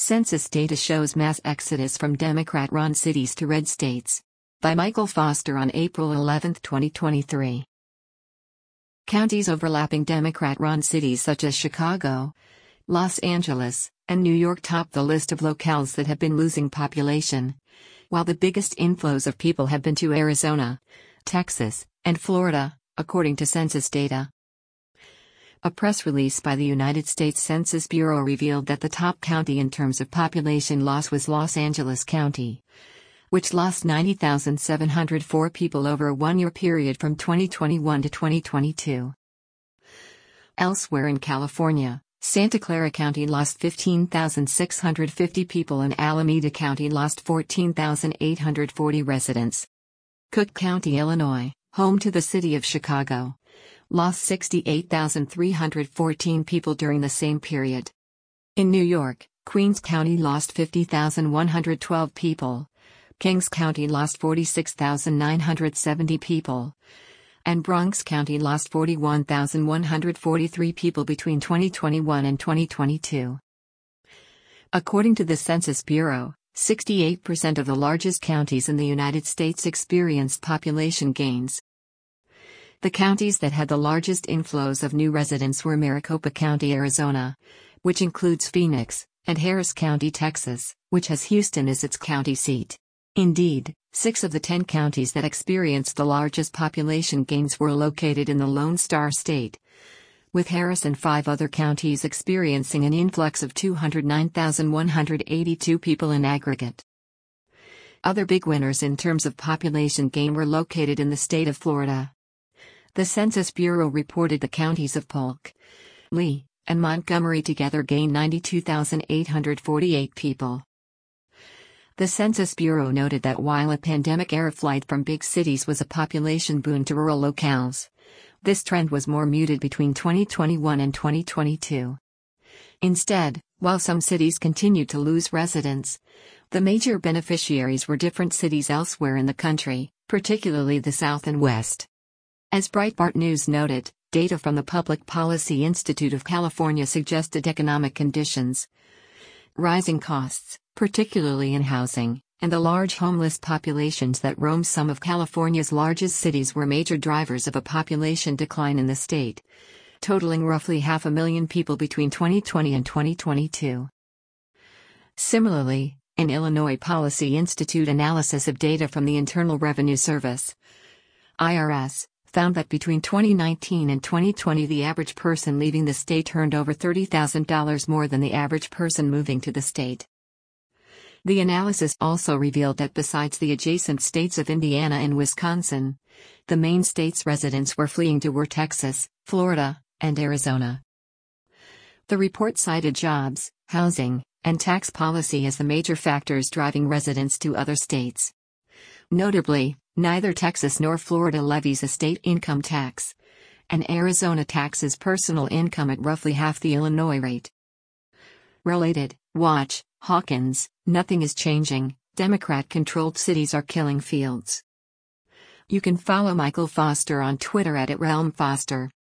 Census data shows mass exodus from Democrat-run cities to red states. By Michael Foster on April 11, 2023. Counties overlapping Democrat-run cities such as Chicago, Los Angeles, and New York top the list of locales that have been losing population, while the biggest inflows of people have been to Arizona, Texas, and Florida, according to census data. A press release by the United States Census Bureau revealed that the top county in terms of population loss was Los Angeles County, which lost 90,704 people over a one-year period from 2021 to 2022. Elsewhere in California, Santa Clara County lost 15,650 people and Alameda County lost 14,840 residents. Cook County, Illinois, home to the city of Chicago, lost 68,314 people during the same period. In New York, Queens County lost 50,112 people, Kings County lost 46,970 people, and Bronx County lost 41,143 people between 2021 and 2022. According to the Census Bureau, 68% of the largest counties in the United States experienced population gains. The counties that had the largest inflows of new residents were Maricopa County, Arizona, which includes Phoenix, and Harris County, Texas, which has Houston as its county seat. Indeed, 6 of the 10 counties that experienced the largest population gains were located in the Lone Star State, with Harris and 5 other counties experiencing an influx of 209,182 people in aggregate. Other big winners in terms of population gain were located in the state of Florida. The Census Bureau reported the counties of Polk, Lee, and Montgomery together gained 92,848 people. The Census Bureau noted that while a pandemic-era flight from big cities was a population boon to rural locales, this trend was more muted between 2021 and 2022. Instead, while some cities continued to lose residents, the major beneficiaries were different cities elsewhere in the country, particularly the South and West. As Breitbart News noted, data from the Public Policy Institute of California suggested economic conditions, rising costs, particularly in housing, and the large homeless populations that roam some of California's largest cities were major drivers of a population decline in the state, totaling roughly 500,000 people between 2020 and 2022. Similarly, an Illinois Policy Institute analysis of data from the Internal Revenue Service, IRS, found that between 2019 and 2020 the average person leaving the state earned over $30,000 more than the average person moving to the state. The analysis also revealed that besides the adjacent states of Indiana and Wisconsin, the main states residents were fleeing to were Texas, Florida, and Arizona. The report cited jobs, housing, and tax policy as the major factors driving residents to other states. Notably, neither Texas nor Florida levies a state income tax, and Arizona taxes personal income at roughly half the Illinois rate. Related, watch, Hawkins, nothing is changing, Democrat-controlled cities are killing fields. You can follow Michael Foster on Twitter @RealmFoster.